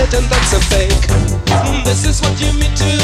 legend, that's a fake. This is what you mean to